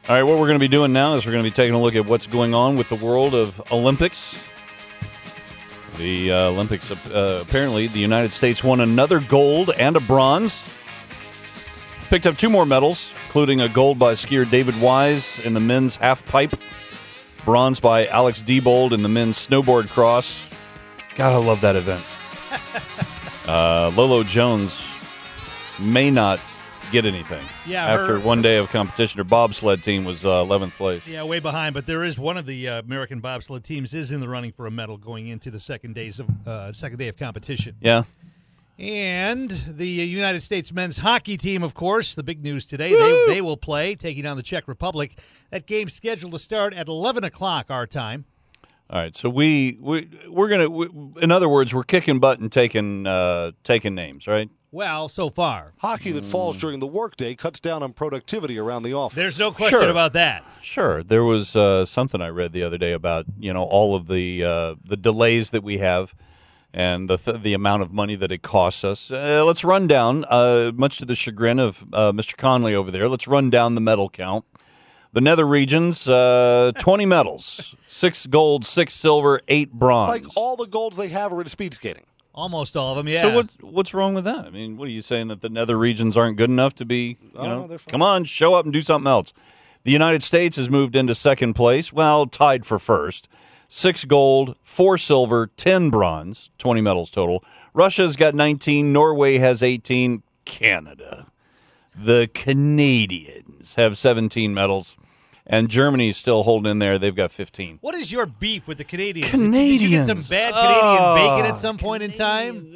All right, what we're going to be doing now is we're going to be taking a look at what's going on with the world of Olympics. The Olympics, apparently, the United States won another gold and a bronze. Picked up 2 more medals, including a gold by skier David Wise in the men's half pipe, bronze by Alex Diebold in the men's snowboard cross. God, I love that event. Lolo Jones may not get anything. Yeah, after one day of competition. Her bobsled team was 11th place. Yeah, way behind, but there is one of the American bobsled teams is in the running for a medal going into the second day of competition. Yeah. And the United States men's hockey team, of course, the big news today, they will play, taking on the Czech Republic. That game's scheduled to start at 11 o'clock our time. All right, so we're going to, in other words, we're kicking butt and taking names, right? Well, so far. Hockey that falls during the workday cuts down on productivity around the office. There's no question about that. Sure. There was something I read the other day about, all of the delays that we have and the amount of money that it costs us. Let's run down, much to the chagrin of Mr. Conley over there, let's run down the medal count. The Nether Regions, 20 medals, 6 gold, 6 silver, 8 bronze. Like all the golds they have are in speed skating. Almost all of them, yeah. So what's wrong with that? I mean, what are you saying, that the Nether Regions aren't good enough to be, they're fine. Come on, show up and do something else. The United States has moved into second place, tied for first. 6 gold, 4 silver, 10 bronze, 20 medals total. Russia's got 19, Norway has 18, Canada. The Canadians have 17 medals. And Germany's still holding in there. They've got 15. What is your beef with the Canadians? Canadians. Did you get some bad Canadian bacon at some point in time?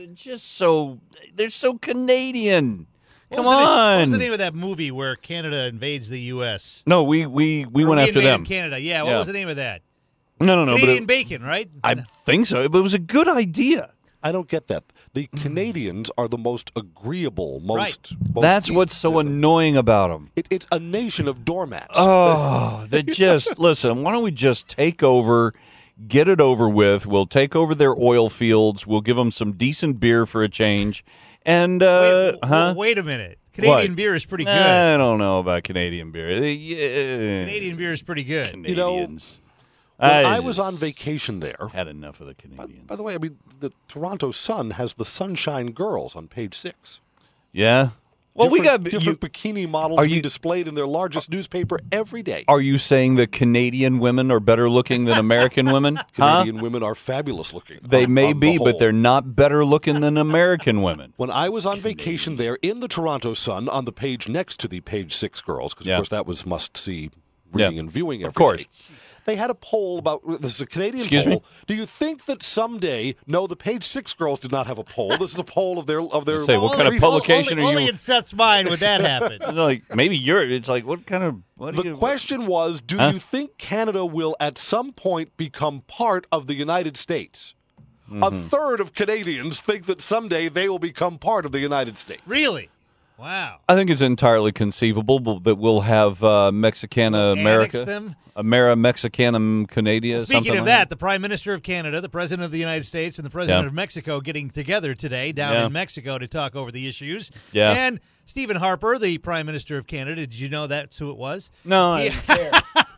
They're so Canadian. Come What on. was the name of that movie where Canada invades the U.S.? No, we went after them. Canada, yeah. What was the name of that? No. Canadian bacon, right? I think so, but it was a good idea. I don't get that. The Canadians are the most agreeable, most That's what's so annoying about them. It's a nation of doormats. Oh, they just listen. Why don't we just take over, get it over with? We'll take over their oil fields. We'll give them some decent beer for a change. And wait a minute. Canadian beer is pretty good. I don't know about Canadian beer. Canadian beer is pretty good. Canadians. When I was on vacation there. Had enough of the Canadians. By the way, the Toronto Sun has the Sunshine Girls on page 6. Yeah. Well, we got different bikini models being displayed in their largest newspaper every day. Are you saying that Canadian women are better looking than American women? Canadian women are fabulous looking. They may be, but they're not better looking than American women. When I was on vacation there in the Toronto Sun, on the page next to the page 6 girls, because of course that was must-see reading and viewing every day. They had a poll about, this is a Canadian poll. Me? Do you think that someday, no, the page 6 girls did not have a poll. This is a poll of their say, what kind of publication are you? Only in Seth's mind would that happen. Like, maybe it's like, what kind of? The question was, do you think Canada will at some point become part of the United States? Mm-hmm. A third of Canadians think that someday they will become part of the United States. Really? Wow. I think it's entirely conceivable that we'll have Mexicana America. Mexicanum Canada. Speaking of that, the Prime Minister of Canada, the President of the United States, and the President of Mexico getting together today down in Mexico to talk over the issues. Yeah. And Stephen Harper, the Prime Minister of Canada, did you know that's who it was? No, I didn't care.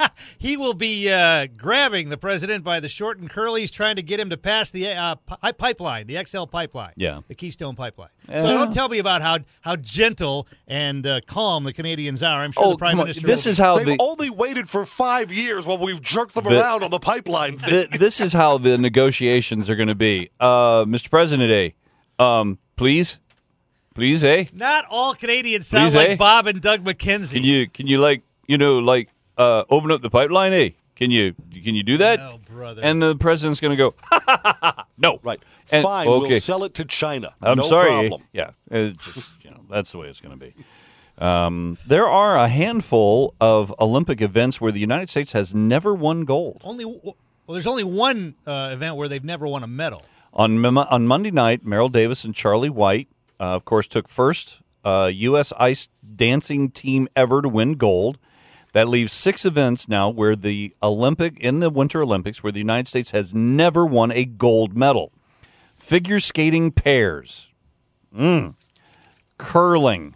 He will be grabbing the president by the short and curlies, trying to get him to pass the pipeline, the XL pipeline, the Keystone Pipeline. So don't tell me about how gentle and calm the Canadians are. I'm sure the Prime Minister. This is how they've only waited for 5 years while we've jerked them around on the pipeline thing. This is how the negotiations are going to be, Mr. President. Please, eh? Not all Canadians sound like Bob and Doug McKenzie. Can you open up the pipeline, eh? Can you do that? No, brother. And the president's going to go, no. Right. And, fine, we'll sell it to China. I'm no sorry. problem. Yeah. It's just, that's the way it's going to be. There are a handful of Olympic events where the United States has never won gold. There's only one event where they've never won a medal. On Monday night, Merrill Davis and Charlie White, of course, took first U.S. ice dancing team ever to win gold. That leaves 6 events now where in the Winter Olympics, where the United States has never won a gold medal. Figure skating pairs, curling,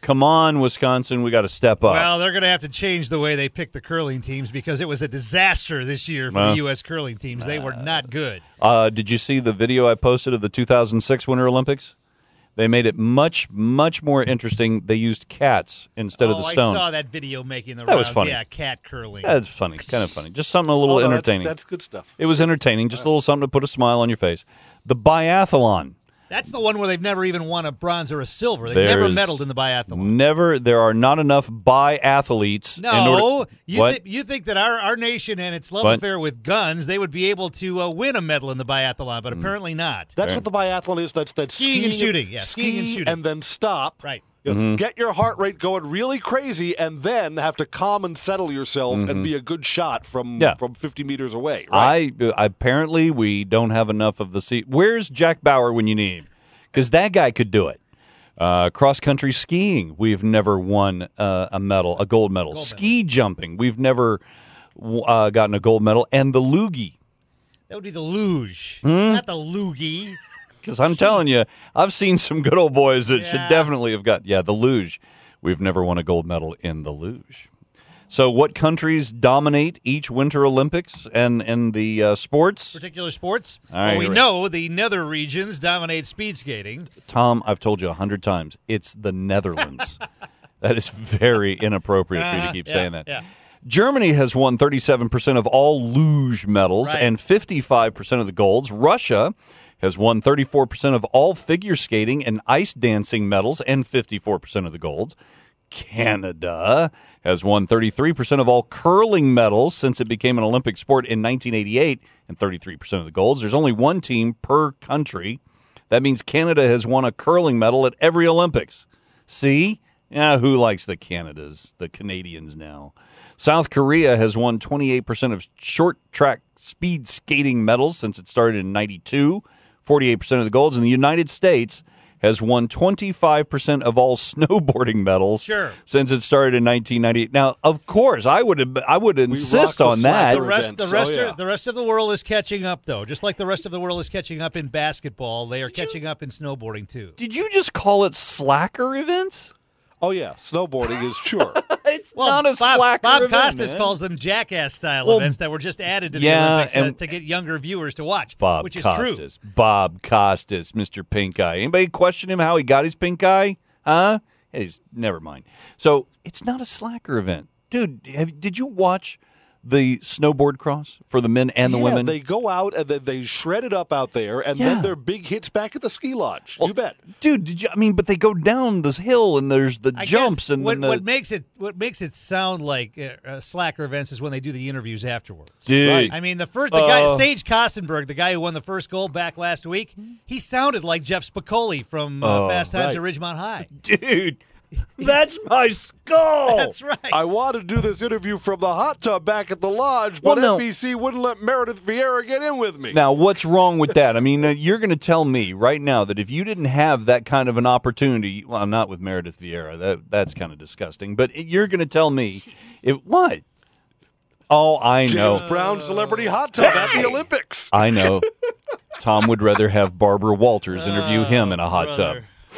Come on, Wisconsin, we got to step up. Well, they're going to have to change the way they pick the curling teams because it was a disaster this year for the U.S. curling teams. They were not good. Did you see the video I posted of the 2006 Winter Olympics? They made it much, much more interesting. They used cats instead of the stone. I saw that video making the rounds. That was funny. Yeah, cat curling. That's funny, kind of funny. Just something a little entertaining. That's good stuff. It was entertaining, just a little something to put a smile on your face. The biathlon. That's the one where they've never even won a bronze or a silver. They've never medaled in the biathlon. There are not enough biathletes. No, you think that our nation and its love affair with guns, they would be able to win a medal in the biathlon, but apparently not. That's what the biathlon is. That's skiing and shooting. Yeah, skiing and shooting, and then stop. Right. Get your heart rate going really crazy, and then have to calm and settle yourself and be a good shot from 50 meters away. Right? Apparently we don't have enough of the. Where's Jack Bauer when you need him? Because that guy could do it. Cross country skiing, we've never won a medal, a gold medal. Ski jumping, we've never gotten a gold medal, and the loogie. That would be the luge, not the loogie. Because I'm telling you, I've seen some good old boys that should definitely have got, the luge. We've never won a gold medal in the luge. So what countries dominate each Winter Olympics and the sports? Particular sports? Right, we know the nether regions dominate speed skating. Tom, I've told you 100 times, it's the Netherlands. That is very inappropriate for you to keep saying that. Yeah. Germany has won 37% of all luge medals and 55% of the golds. Russia has won 34% of all figure skating and ice dancing medals and 54% of the golds. Canada has won 33% of all curling medals since it became an Olympic sport in 1988 and 33% of the golds. There's only one team per country. That means Canada has won a curling medal at every Olympics. See? Who likes the Canadians now? South Korea has won 28% of short track speed skating medals since it started in 92. 48% of the golds, and the United States has won 25% of all snowboarding medals since it started in 1998. Now, of course, I would insist on that. The rest of the world is catching up, though. Just like the rest of the world is catching up in basketball, they are catching up in snowboarding, too. Did you just call it slacker events? Oh, yeah. Snowboarding is sure. It's not a slacker Bob event, Costas calls them jackass-style events that were just added to the Olympics to get younger viewers to watch, which is true. Bob Costas, Mr. Pink Eye. Anybody question him how he got his pink eye? Huh? Never mind. So it's not a slacker event. Dude, did you watch the snowboard cross for the men and the women? They go out and then they shred it up out there, and then they're big hits back at the ski lodge. You bet, dude. But they go down this hill and there's the jumps and what makes it sound like slacker events is when they do the interviews afterwards. Dude, right? I mean the guy Sage Kostenberg, the guy who won the first gold back last week, he sounded like Jeff Spicoli from Fast Times at Ridgemont High. Dude. That's my skull. That's right. I wanted to do this interview from the hot tub back at the lodge, but NBC wouldn't let Meredith Vieira get in with me. Now, what's wrong with that? I mean, you're going to tell me right now that if you didn't have that kind of an opportunity, well, not with Meredith Vieira, that's kind of disgusting, but you're going to tell me, what? Oh, I know. James Brown celebrity hot tub at the Olympics. I know. Tom would rather have Barbara Walters interview him in a hot tub.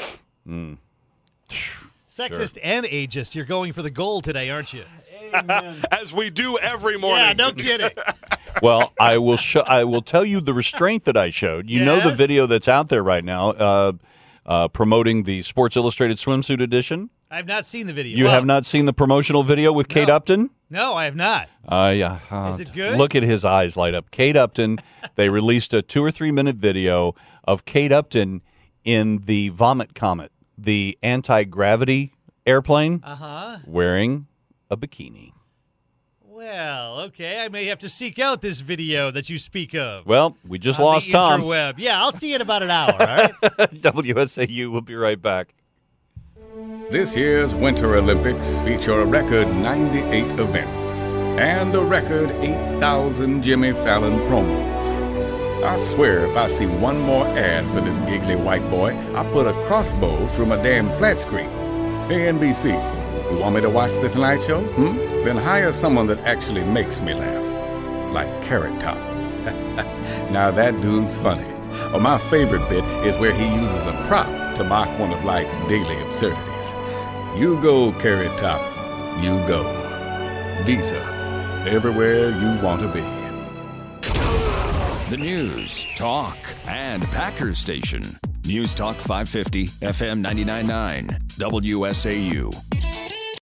Sexist and ageist. You're going for the gold today, aren't you? Amen. As we do every morning. Yeah, no kidding. Well, I will tell you the restraint that I showed. You know the video that's out there right now promoting the Sports Illustrated swimsuit edition? I have not seen the video. You have not seen the promotional video with Kate Upton? No, I have not. Yeah. Is it good? Look at his eyes light up. Kate Upton, they released a 2 or 3 minute video of Kate Upton in the Vomit Comet, the anti-gravity airplane, wearing a bikini. Well, okay. I may have to seek out this video that you speak of. Well, we just lost Tom. Interweb. Yeah, I'll see you in about an hour, all right? WSAU will be right back. This year's Winter Olympics feature a record 98 events and a record 8,000 Jimmy Fallon promos. I swear if I see one more ad for this giggly white boy, I'll put a crossbow through my damn flat screen. Hey, NBC, you want me to watch The Tonight Show? Then hire someone that actually makes me laugh. Like Carrot Top. Now that dude's funny. Or my favorite bit is where he uses a prop to mock one of life's daily absurdities. You go, Carrot Top. You go. Visa. Everywhere you want to be. The news, talk, and Packers station. News Talk 550, FM 99.9, WSAU.